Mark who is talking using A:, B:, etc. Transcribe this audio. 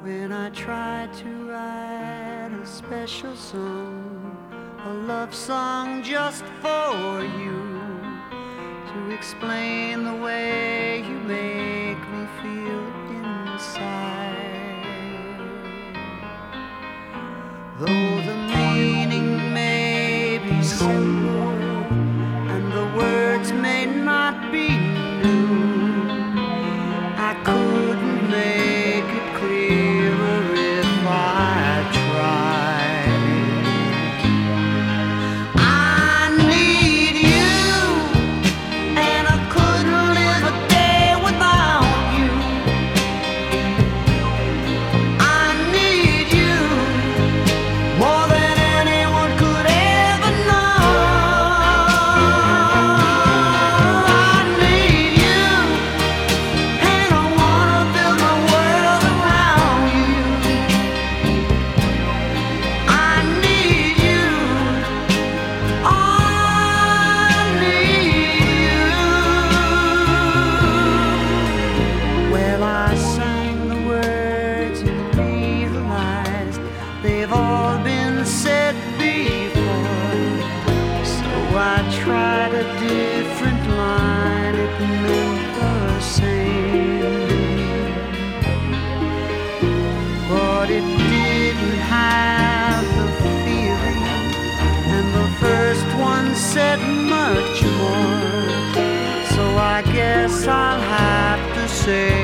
A: When I tried to write a special song, a love song just for you, to explain the way you make me feel inside. Though the meaning may be simple and the words may not be new, I couldn't make it clearer if I tried. I need you, and I couldn't live a day without you. I need you more than anyone could ever know. I need you, and I wanna build my world around you. I need you, I need you. Well, I sang the words and realized they've all been said before. So I tried a different line, it meant the same, but it didn't have the feeling, and the first one said much more. So I guess I'll have to say